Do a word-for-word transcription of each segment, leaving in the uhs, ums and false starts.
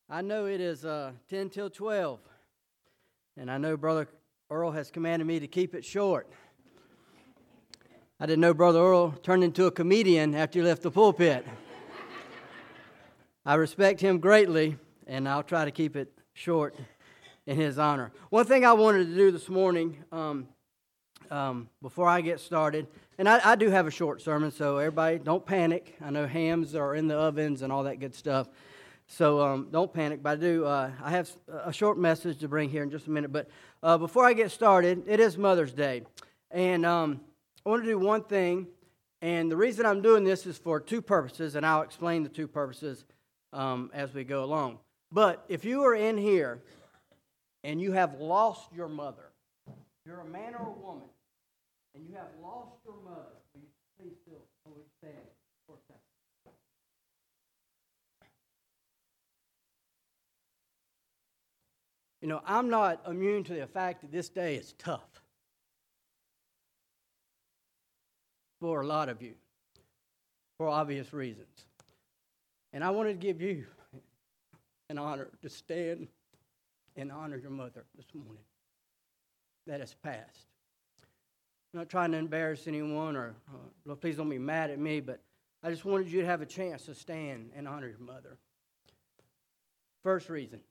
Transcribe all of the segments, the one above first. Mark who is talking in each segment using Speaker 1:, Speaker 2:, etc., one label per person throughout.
Speaker 1: I know it is uh, ten till twelve, and I know Brother Earl has commanded me to keep it short. I didn't know Brother Earl turned into a comedian after he left the pulpit. I respect him greatly, and I'll try to keep it short in his honor. One thing I wanted to do this morning, um, um, before I get started, and I, I do have a short sermon, so everybody don't panic. I know hams are in the ovens and all that good stuff. So um, don't panic, but I do. Uh, I have a short message to bring here in just a minute. But uh, before I get started, it is Mother's Day, and um, I want to do one thing. And the reason I'm doing this is for two purposes, and I'll explain the two purposes um, as we go along. But if you are in here and you have lost your mother, you're a man or a woman, and you have lost your mother, will you please still stand for a second? You know, I'm not immune to the fact that this day is tough for a lot of you, for obvious reasons. And I wanted to give you an honor to stand and honor your mother this morning that has passed. I'm not trying to embarrass anyone, or uh, please don't be mad at me, but I just wanted you to have a chance to stand and honor your mother. First reason.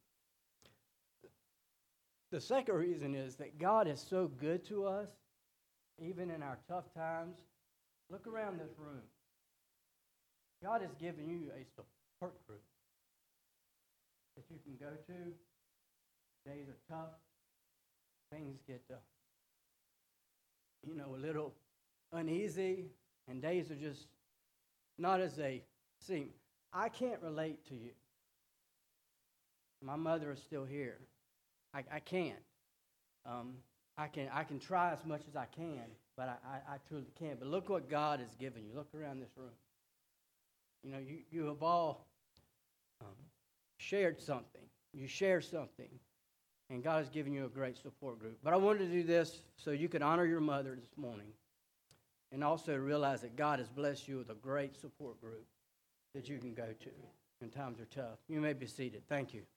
Speaker 1: The second reason is that God is so good to us, even in our tough times. Look around this room. God has given you a support group that you can go to. Days are tough. Things get, uh, you know, a little uneasy, and days are just not as they seem. I can't relate to you. My mother is still here. I, I can't. Um, I can I can try as much as I can, but I, I, I truly can't. But look what God has given you. Look around this room. You know, you, you have all um, shared something. You share something. And God has given you a great support group. But I wanted to do this so you could honor your mother this morning, and also realize that God has blessed you with a great support group that you can go to when times are tough. You may be seated. Thank you.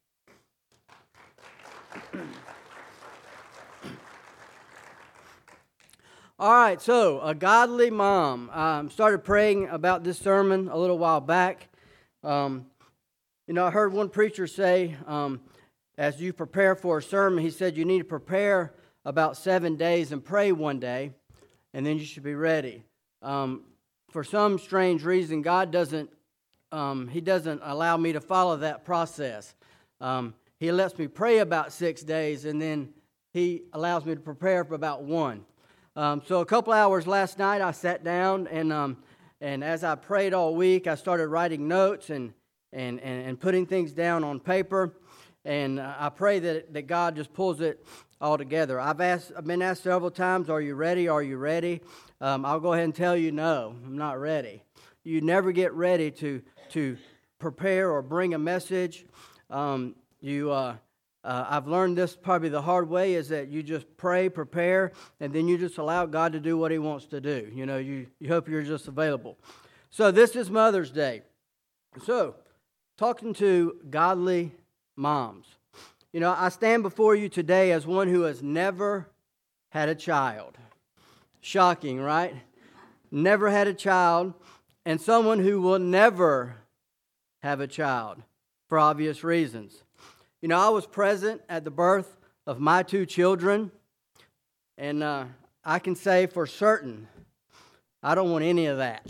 Speaker 1: All right, so a godly mom. I um, started praying about this sermon a little while back. Um, you know, I heard one preacher say, um, as you prepare for a sermon, he said you need to prepare about seven days and pray one day, and then you should be ready. Um, for some strange reason, God doesn't, um, He doesn't allow me to follow that process. Um, He lets me pray about six days, and then He allows me to prepare for about one. Um, so a couple hours last night, I sat down, and um, and as I prayed all week, I started writing notes and and and, and putting things down on paper. And uh, I pray that that God just pulls it all together. I've asked, I've been asked several times, "Are you ready? Are you ready?" Um, I'll go ahead and tell you, no, I'm not ready. You never get ready to to prepare or bring a message. Um, You, uh, uh, I've learned this probably the hard way, is that you just pray, prepare, and then you just allow God to do what He wants to do. You know, you, you hope you're just available. So this is Mother's Day. So, talking to godly moms. You know, I stand before you today as one who has never had a child. Shocking, right? Never had a child, and someone who will never have a child for obvious reasons. You know, I was present at the birth of my two children, and uh, I can say for certain, I don't want any of that.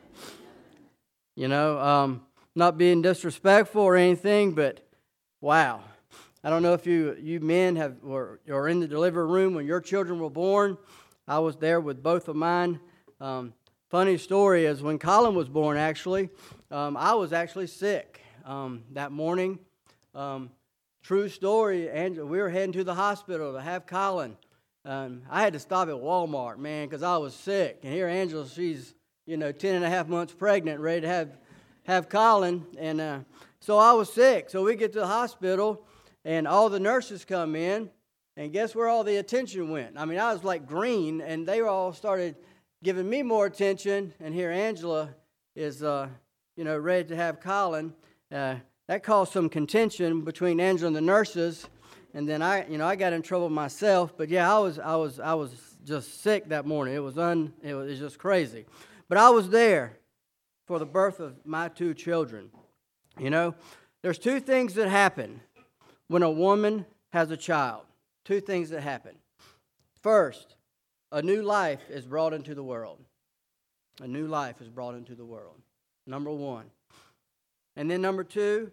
Speaker 1: You know, um, not being disrespectful or anything, but wow. I don't know if you you men have were, were in the delivery room when your children were born. I was there with both of mine. Um, funny story is when Colin was born, actually, um, I was actually sick um, that morning. Um, True story, Angela, we were heading to the hospital to have Colin. Um, I had to stop at Walmart, man, because I was sick. And here Angela, she's, you know, ten and a half months pregnant, ready to have have Colin. And uh, so I was sick. So we get to the hospital, and all the nurses come in, and guess where all the attention went? I mean, I was like green, and they all started giving me more attention. And here Angela is, uh, you know, ready to have Colin. Uh, that caused some contention between Angela and the nurses, and then I, you know, I got in trouble myself. But yeah, I was, I was, I was just sick that morning. It was un, it was, it was just crazy. But I was there for the birth of my two children. You know, there's two things that happen when a woman has a child. Two things that happen. First, a new life is brought into the world. A new life is brought into the world. Number one. And then number two,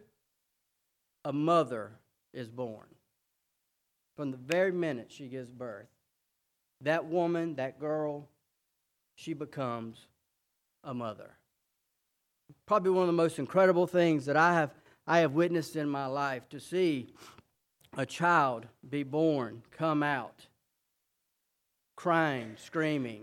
Speaker 1: a mother is born. From the very minute she gives birth, that woman, that girl, she becomes a mother. Probably one of the most incredible things that I have I have witnessed in my life, to see a child be born, come out, crying, screaming,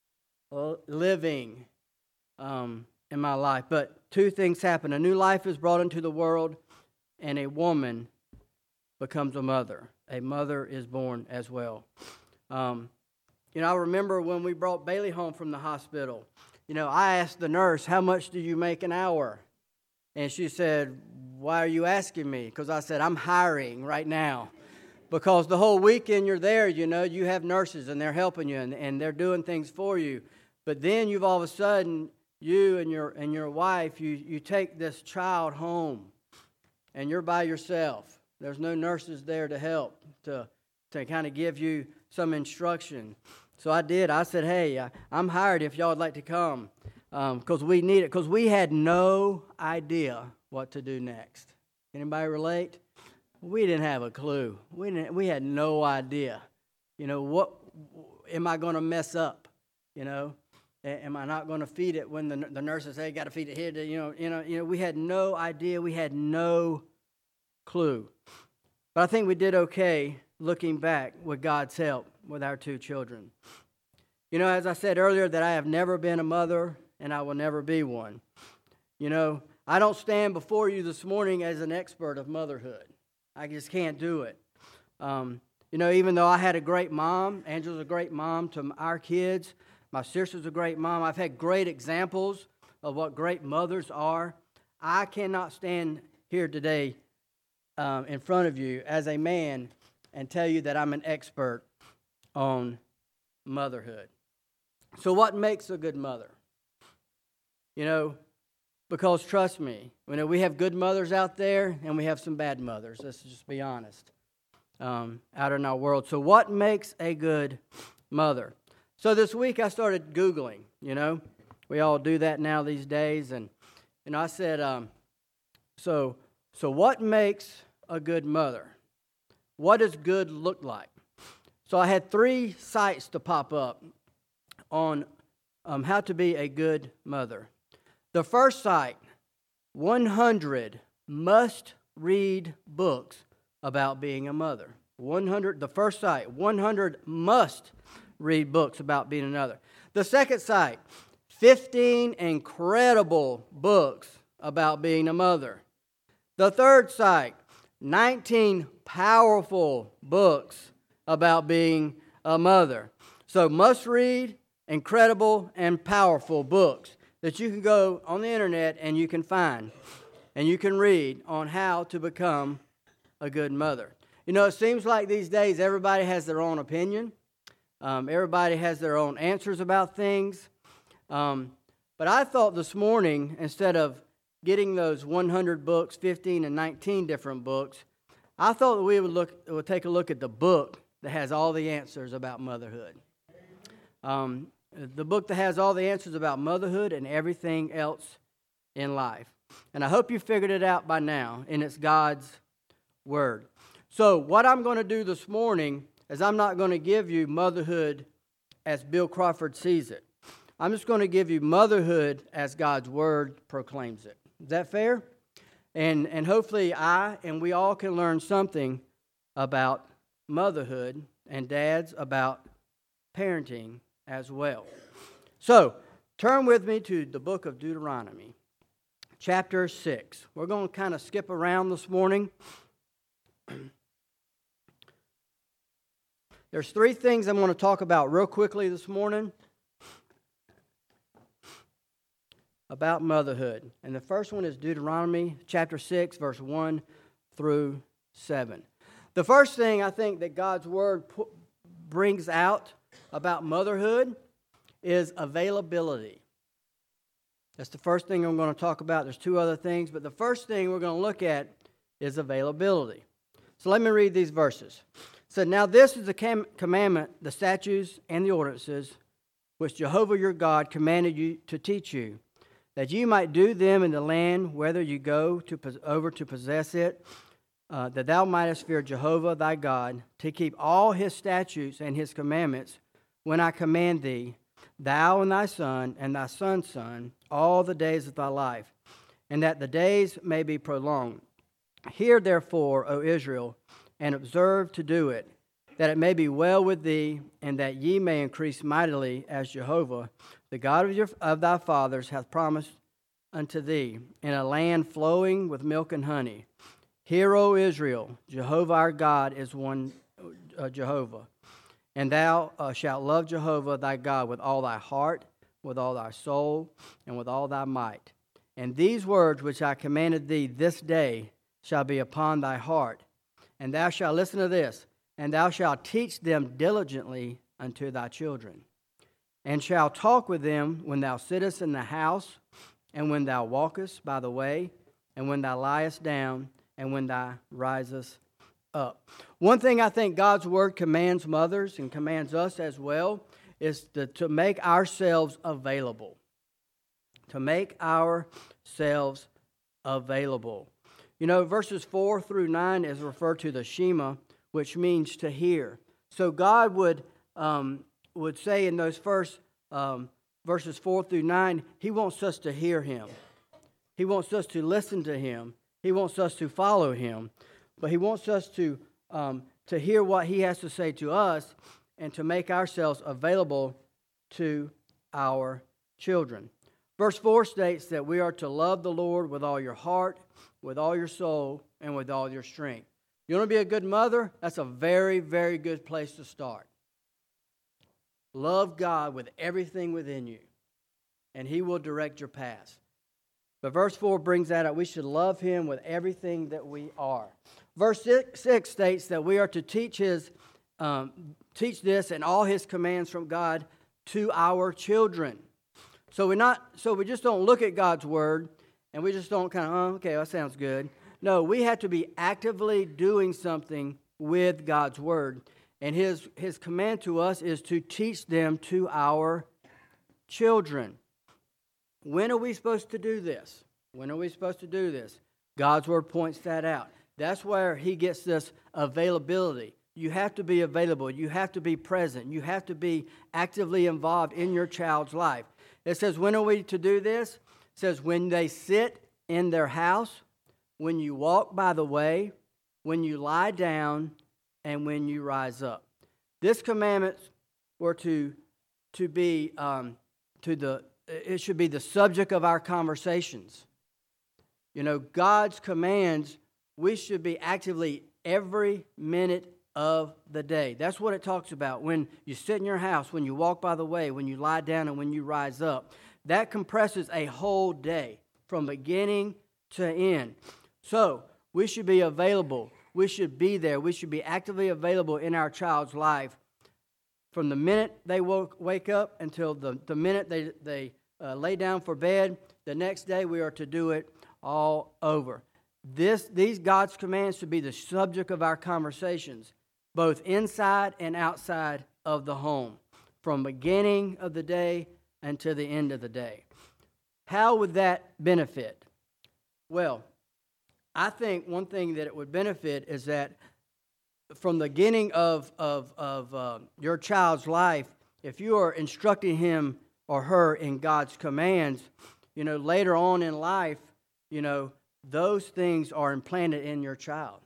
Speaker 1: living um, in my life. But two things happen. A new life is brought into the world, and a woman becomes a mother. A mother is born as well. Um, you know, I remember when we brought Bailey home from the hospital, you know, I asked the nurse, how much do you make an hour? And she said, why are you asking me? Because I said, I'm hiring right now. Because the whole weekend you're there, you know, you have nurses and they're helping you and, and they're doing things for you. But then you've all of a sudden, you and your and your wife, you, you take this child home and you're by yourself. There's no nurses there to help, to, to kind of give you some instruction. So I did. I said, hey, I, I'm hired if y'all would like to come. Because um, we need it. Because we had no idea what to do next. Anybody relate? We didn't have a clue. We didn't. We had no idea. You know, what am I going to mess up? You know, am I not going to feed it when the the nurses say, got to feed it here? To, you know, you know, you know. We had no idea. We had no clue. But I think we did okay looking back with God's help with our two children. You know, as I said earlier, that I have never been a mother and I will never be one. You know, I don't stand before you this morning as an expert of motherhood. I just can't do it. Um, you know, even though I had a great mom, Angela's a great mom to our kids, my sister's a great mom, I've had great examples of what great mothers are. I cannot stand here today um, in front of you as a man and tell you that I'm an expert on motherhood. So what makes a good mother? You know, because trust me, you know, we have good mothers out there and we have some bad mothers. Let's just be honest, um, out in our world. So what makes a good mother? So this week I started Googling, you know. We all do that now these days. And, you know, I said, um, so, so what makes a good mother? What does good look like? So I had three sites to pop up on um, how to be a good mother. The first site, one hundred must-read books about being a mother. one hundred, the first site, one hundred must-read books about being a mother. The second site, fifteen incredible books about being a mother. The third site, nineteen powerful books about being a mother. So must-read, incredible, and powerful books that you can go on the internet and you can find and you can read on how to become a good mother. You know, it seems like these days everybody has their own opinion. Um, everybody has their own answers about things. Um, but I thought this morning, instead of getting those one hundred books, fifteen and nineteen different books, I thought that we would look, would take a look at the book that has all the answers about motherhood. Um, The book that has all the answers about motherhood and everything else in life. And I hope you figured it out by now, and it's God's Word. So what I'm going to do this morning is I'm not going to give you motherhood as Bill Crawford sees it. I'm just going to give you motherhood as God's Word proclaims it. Is that fair? And, and hopefully I and we all can learn something about motherhood and dads about parenting as well. So, turn with me to the book of Deuteronomy, chapter six. We're going to kind of skip around this morning. There's three things I'm going to talk about real quickly this morning. about motherhood. And the first one is Deuteronomy chapter six, verse one through seven. The first thing I think that God's Word pu- brings out about motherhood is availability. That's the first thing I'm going to talk about. There's two other things, but the first thing we're going to look at is availability. So let me read these verses. So now this is the com- commandment, the statutes and the ordinances, which Jehovah your God commanded you to teach you, that you might do them in the land whither you go to pos- over to possess it, uh, that thou mightest fear Jehovah thy God, to keep all his statutes and his commandments when I command thee, thou and thy son and thy son's son, all the days of thy life, and that the days may be prolonged. Hear therefore, O Israel, and observe to do it, that it may be well with thee, and that ye may increase mightily, as Jehovah, the God of, your, of thy fathers, hath promised unto thee, in a land flowing with milk and honey. Hear, O Israel, Jehovah our God is one uh, Jehovah. And thou uh, shalt love Jehovah thy God with all thy heart, with all thy soul, and with all thy might. And these words which I commanded thee this day shall be upon thy heart. And thou shalt listen to this, and thou shalt teach them diligently unto thy children. And shalt talk with them when thou sittest in the house, and when thou walkest by the way, and when thou liest down, and when thou risest up. One thing I think God's Word commands mothers and commands us as well is to, to make ourselves available. To make ourselves available. You know, verses four through nine is referred to the Shema, which means to hear. So God would um, would say in those first um, verses four through nine, He wants us to hear Him. He wants us to listen to Him. He wants us to follow Him. But He wants us to um, to hear what He has to say to us and to make ourselves available to our children. Verse four states that we are to love the Lord with all your heart, with all your soul, and with all your strength. You want to be a good mother? That's a very, very good place to start. Love God with everything within you, and He will direct your path. But verse four brings that up. We should love Him with everything that we are. Verse six, six states that we are to teach His, um, teach this and all His commands from God to our children. So we're not. So we just don't look at God's Word and we just don't kind of, oh, okay, that sounds good. No, we have to be actively doing something with God's Word. And His, His command to us is to teach them to our children. When are we supposed to do this? When are we supposed to do this? God's Word points that out. That's where He gets this availability. You have to be available. You have to be present. You have to be actively involved in your child's life. It says, when are we to do this? It says, when they sit in their house, when you walk by the way, when you lie down, and when you rise up. This commandment were to, to be, um, to the, it should be the subject of our conversations. You know, God's commands, we should be actively every minute of the day. That's what it talks about. When you sit in your house, when you walk by the way, when you lie down, and when you rise up. That compresses a whole day from beginning to end. So, we should be available. We should be there. We should be actively available in our child's life from the minute they woke, wake up until the, the minute they, they uh, lay down for bed. The next day, we are to do it all over. This, these God's commands should be the subject of our conversations, both inside and outside of the home, from beginning of the day until the end of the day. How would that benefit? Well, I think one thing that it would benefit is that from the beginning of, of, of uh, your child's life, if you are instructing him or her in God's commands, you know, later on in life, you know, those things are implanted in your child.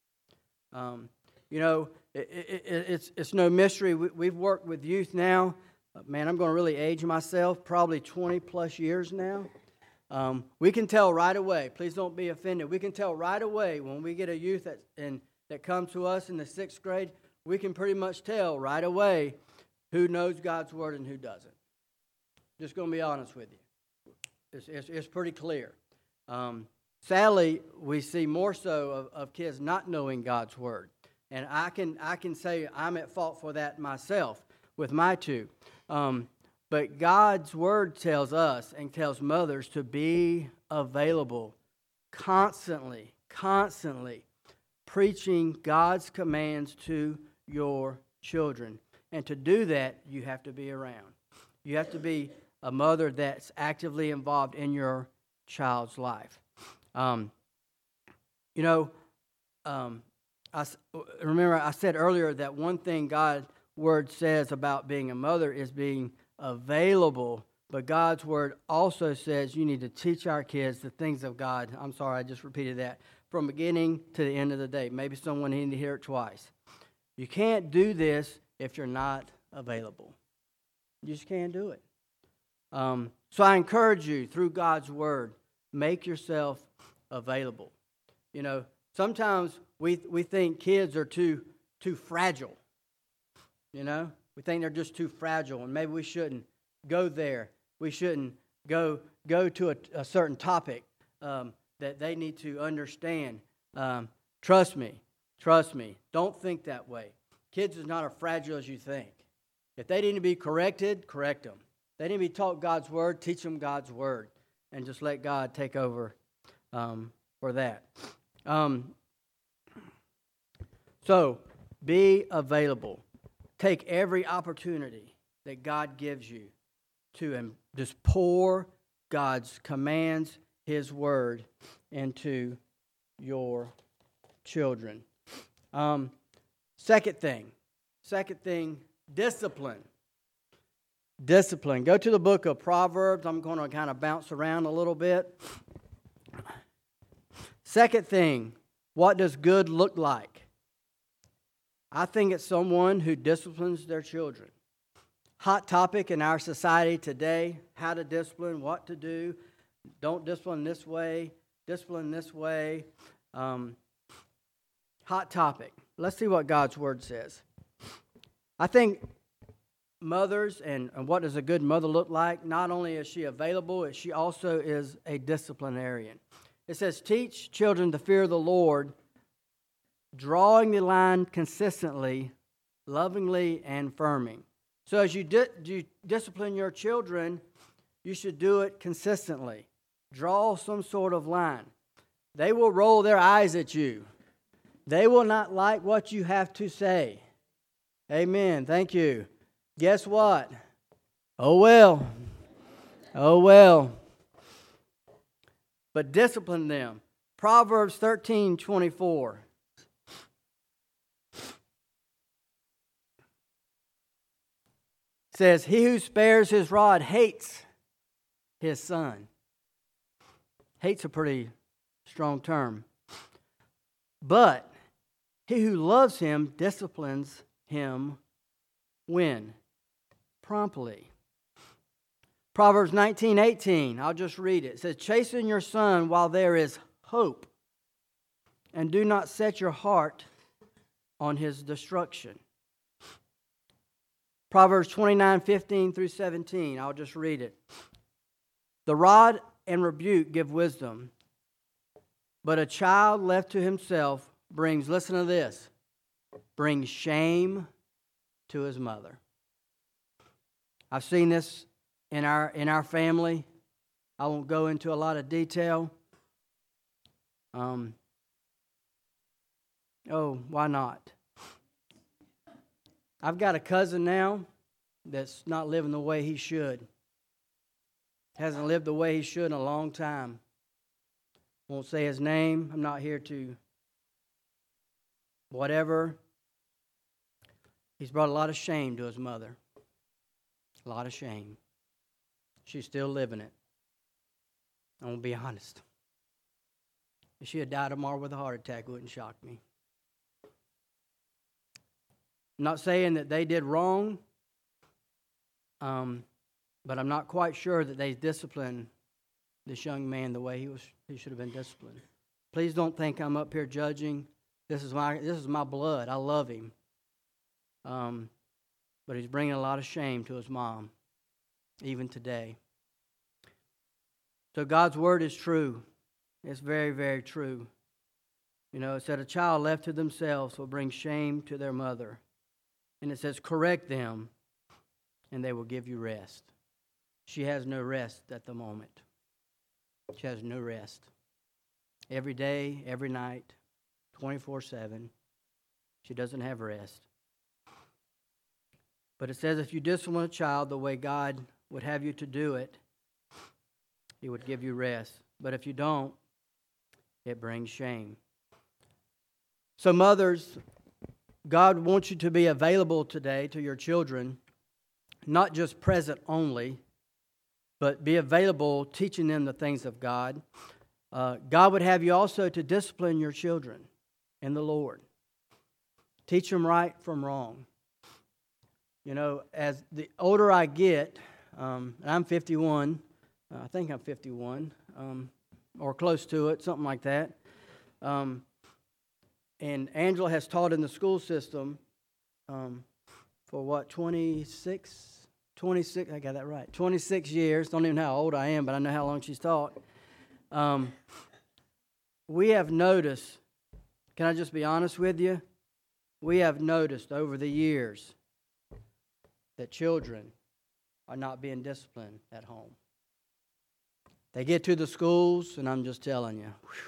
Speaker 1: Um, you know, it, it, it's it's no mystery. We, we've worked with youth now. Uh, man, I'm going to really age myself, probably twenty plus years now. Um, we can tell right away. Please don't be offended. We can tell right away when we get a youth that in, that comes to us in the sixth grade. We can pretty much tell right away who knows God's word and who doesn't. Just going to be honest with you. It's, it's, it's pretty clear. Um, sadly, we see more so of, of kids not knowing God's Word. And I can I can say I'm at fault for that myself with my two. Um, but God's Word tells us and tells mothers to be available constantly, constantly preaching God's commands to your children. And to do that, you have to be around. You have to be a mother that's actively involved in your child's life. Um, you know, um, I remember I said earlier that one thing God's Word says about being a mother is being available, but God's Word also says you need to teach our kids the things of God. I'm sorry, I just repeated that. From beginning to the end of the day. Maybe someone needed to hear it twice. You can't do this if you're not available. You just can't do it. Um, so I encourage you, through God's Word, make yourself available. You know, sometimes we we think kids are too too fragile. You know, we think they're just too fragile, and maybe we shouldn't go there. We shouldn't go go to a, a certain topic um, that they need to understand. Um, trust me, trust me. Don't think that way. Kids are not as fragile as you think. If they need to be corrected, correct them. They need to be taught God's Word, teach them God's Word, and just let God take over um, for that. Um, so, be available. Take every opportunity that God gives you to um, just pour God's commands, His Word, into your children. Um, second thing, second thing, discipline. Discipline. Go to the book of Proverbs. I'm going to kind of bounce around a little bit. Second thing, what does good look like? I think it's someone who disciplines their children. Hot topic in our society today, how to discipline, what to do. Don't discipline this way, discipline this way. Um, hot topic. Let's see what God's Word says. I think mothers, and, and what does a good mother look like? Not only is she available, she also is a disciplinarian. It says, teach children the fear of the Lord, drawing the line consistently, lovingly, and firming. So as you, di- you discipline your children, you should do it consistently. Draw some sort of line. They will roll their eyes at you. They will not like what you have to say. Amen. Thank you. Guess what? Oh well. Oh well. But discipline them. Proverbs thirteen twenty-four. Says, he who spares his rod hates his son. Hate's a pretty strong term. But he who loves him disciplines him when? Promptly. Proverbs nineteen eighteen, I'll just read it. It says, chasten your son while there is hope, and do not set your heart on his destruction. Proverbs twenty-nine fifteen through seventeen, I'll just read it. The rod and rebuke give wisdom, but a child left to himself brings, listen to this, brings shame to his mother. I've seen this in our in our family. I won't go into a lot of detail. Um, oh, why not? I've got a cousin now that's not living the way he should. Hasn't lived the way he should in a long time. Won't say his name. I'm not here to whatever. He's brought a lot of shame to his mother. A lot of shame. She's still living it. I'm going to be honest. If she had died tomorrow with a heart attack, it wouldn't shock me. I'm not saying that they did wrong, um, but I'm not quite sure that they disciplined this young man the way he was. He should have been disciplined. Please don't think I'm up here judging. This is my this is my blood. I love him, um, but he's bringing a lot of shame to his mom, even today. So God's word is true. It's very, very true. You know, it said a child left to themselves will bring shame to their mother. And it says, correct them, and they will give you rest. She has no rest at the moment. She has no rest. Every day, every night, twenty-four seven, she doesn't have rest. But it says if you discipline a child the way God would have you to do it, He would give you rest. But if you don't, it brings shame. So mothers, God wants you to be available today to your children, not just present only, but be available teaching them the things of God. Uh, God would have you also to discipline your children in the Lord. Teach them right from wrong. You know, as the older I get, um, and I'm fifty-one, uh, I think I'm fifty-one, um, or close to it, something like that. Um, and Angela has taught in the school system um, for what, twenty-six, twenty-six, I got that right, twenty-six years. Don't even know how old I am, but I know how long she's taught. Um, we have noticed, can I just be honest with you? We have noticed over the years that children are not being disciplined at home. They get to the schools, and I'm just telling you, whew,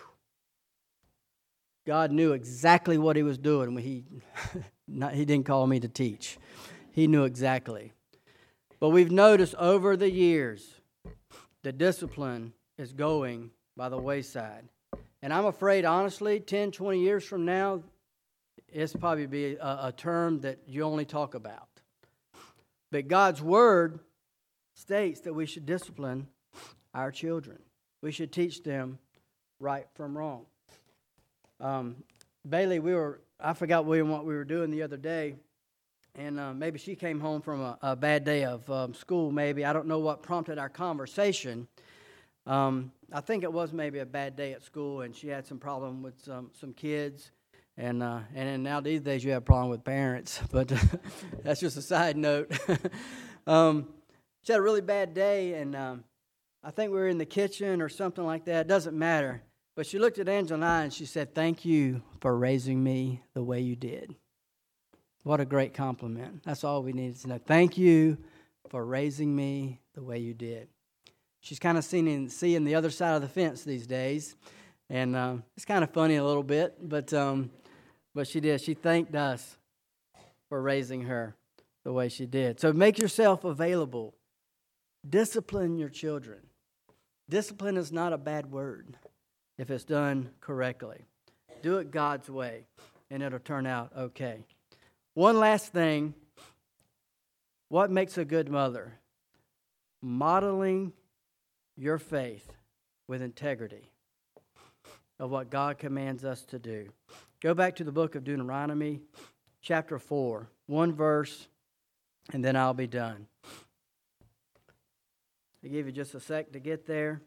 Speaker 1: God knew exactly what He was doing when He, not, He didn't call me to teach. He knew exactly. But we've noticed over the years, the discipline is going by the wayside. And I'm afraid, honestly, ten, twenty years from now, it's probably be a, a term that you only talk about. But God's Word states that we should discipline our children. We should teach them right from wrong. Um, Bailey, we were, I forgot what we were doing the other day, and uh, maybe she came home from a, a bad day of um, school, maybe. I don't know what prompted our conversation. Um, I think it was maybe a bad day at school, and she had some problem with some, some kids. And uh, and then now these days you have a problem with parents, but that's just a side note. um, she had a really bad day, and um, I think we were in the kitchen or something like that. It doesn't matter. But she looked at Angela and I, and she said, "Thank you for raising me the way you did." What a great compliment. That's all we needed to know. Thank you for raising me the way you did. She's kind of seeing, seeing the other side of the fence these days, and uh, it's kind of funny a little bit, but... Um, But she did. She thanked us for raising her the way she did. So make yourself available. Discipline your children. Discipline is not a bad word if it's done correctly. Do it God's way, and it'll turn out okay. One last thing. What makes a good mother? Modeling your faith with integrity of what God commands us to do. Go back to the book of Deuteronomy, chapter four, one verse, and then I'll be done. I'll give you just a sec to get there.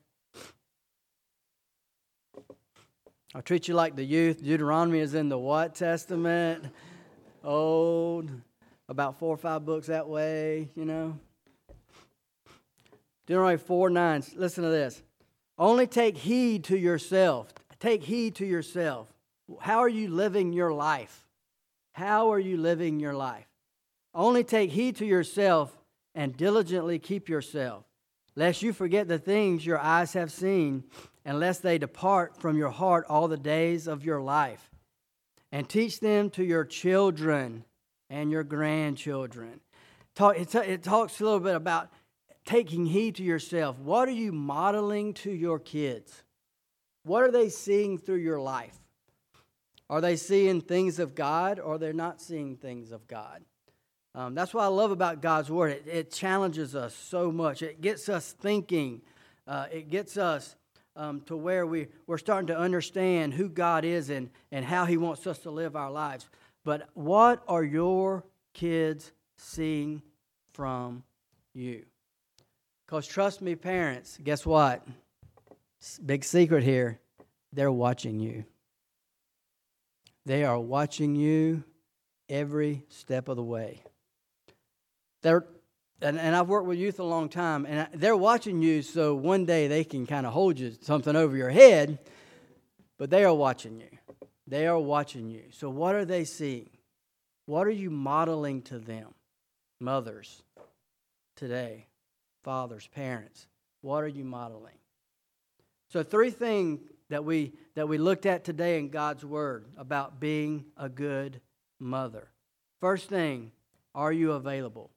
Speaker 1: I'll treat you like the youth. Deuteronomy is in the what Testament? Old, about four or five books that way, you know. Deuteronomy four nine, listen to this. Only take heed to yourself. Take heed to yourself. How are you living your life? How are you living your life? Only take heed to yourself and diligently keep yourself, lest you forget the things your eyes have seen, and lest they depart from your heart all the days of your life. And teach them to your children and your grandchildren. Talk, it, it talks a little bit about taking heed to yourself. What are you modeling to your kids? What are they seeing through your life? Are they seeing things of God, or they're not seeing things of God? Um, that's what I love about God's Word. It, it challenges us so much. It gets us thinking. Uh, it gets us um, to where we, we're starting to understand who God is and, and how He wants us to live our lives. But what are your kids seeing from you? Because trust me, parents, guess what? Big secret here. They're watching you. They are watching you every step of the way. They're, and, and I've worked with youth a long time, and they're watching you so one day they can kind of hold you something over your head, but they are watching you. They are watching you. So what are they seeing? What are you modeling to them? Mothers today, fathers, parents, what are you modeling? So three things that we that we looked at today in God's Word about being a good mother. First thing, are you available?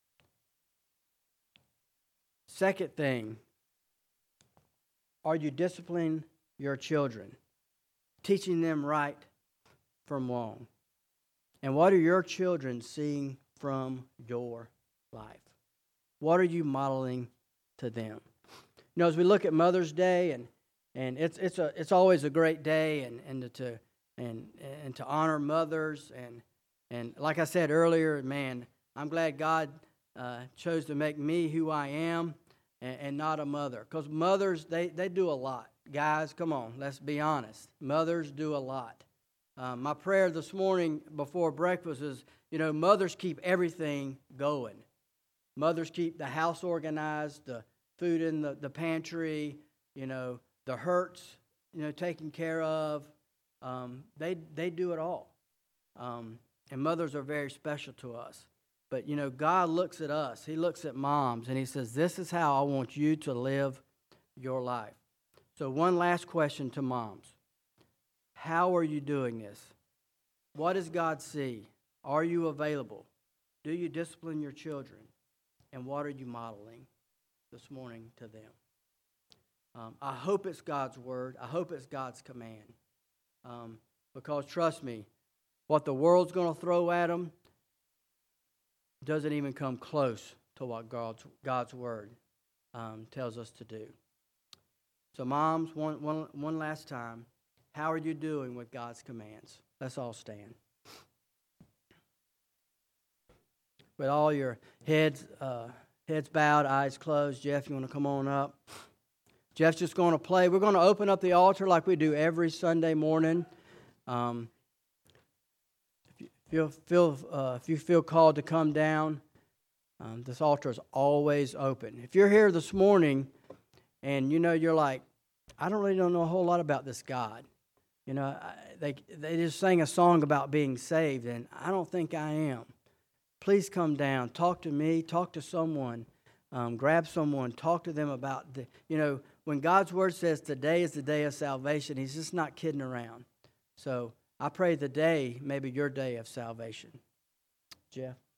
Speaker 1: Second thing, are you disciplining your children, teaching them right from wrong? And what are your children seeing from your life? What are you modeling to them? You know, as we look at Mother's Day, and and it's it's a it's always a great day, and and to and and to honor mothers, and and like I said earlier, man, I'm glad God uh, chose to make me who I am, and, and not a mother, because mothers they they do a lot. Guys, come on, let's be honest. Mothers do a lot. Um, my prayer this morning before breakfast is, you know, mothers keep everything going. Mothers keep the house organized, the food in the, the pantry, you know, the hurts, you know, taken care of. Um, they they do it all. Um, and mothers are very special to us. But, you know, God looks at us. He looks at moms, and He says, this is how I want you to live your life. So one last question to moms. How are you doing this? What does God see? Are you available? Do you discipline your children? And what are you modeling this morning to them? Um, I hope it's God's word. I hope it's God's command. Um, because trust me, what the world's going to throw at them doesn't even come close to what God's, God's word um, tells us to do. So moms, one, one, one last time, how are you doing with God's commands? Let's all stand. With all your heads uh, heads bowed, eyes closed. Jeff, you want to come on up? Jeff's just going to play. We're going to open up the altar like we do every Sunday morning. Um, if you feel, uh, if you feel called to come down, um, this altar is always open. If you're here this morning and you know you're like, I don't really don't know a whole lot about this God. You know, they they just sang a song about being saved, and I don't think I am. Please come down. Talk to me. Talk to someone. Um, grab someone. Talk to them about, the, you know, when God's Word says today is the day of salvation, He's just not kidding around. So I pray the day may be your day of salvation. Jeff?